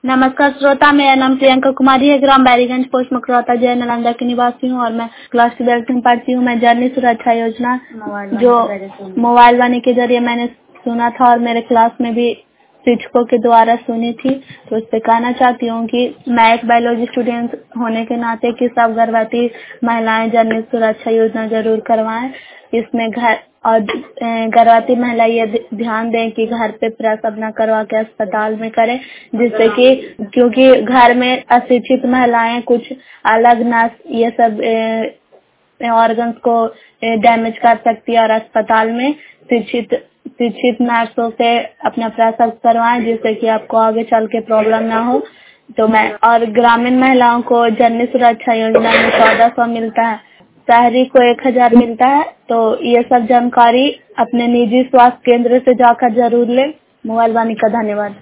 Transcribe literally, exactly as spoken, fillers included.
नमस्कार श्रोता, मेरा नाम प्रियंका कुमारी है। ग्राम बैरीगंज पोस्ट मकरौता जय नालंदा की निवासी हूँ और मैं क्लास ट्वेल्थ में पढ़ती हूँ। मैं जननी सुरक्षा योजना जो मोबाइल वाणी के जरिए मैंने सुना था और मेरे क्लास में भी शिक्षकों के द्वारा सुनी थी, तो उस पर कहना चाहती हूँ कि मैं एक बायोलॉजी स्टूडेंट होने के नाते कि सब गर्भवती महिलाएं जननी सुरक्षा योजना जरूर करवाएं। इसमें घर और गर्भवती महिला ये ध्यान दें कि घर पे प्रसव न करवा के अस्पताल में करें, जिससे कि क्योंकि घर में अशिक्षित महिलाएं कुछ अलग नस ये सब ऑर्गन्स को डैमेज कर सकती है और अस्पताल में शिक्षित शिक्षित नर्सों से अपना प्रसव करवाएं, जिससे कि आपको आगे चल के प्रॉब्लम ना हो। तो मैं और ग्रामीण महिलाओं को जननी सुरक्षा योजना में चौदह सौ मिलता है, शहरी को एक हजार मिलता है। तो ये सब जानकारी अपने निजी स्वास्थ्य केंद्र से जाकर जरूर लें। मोबाइल वाणी का धन्यवाद।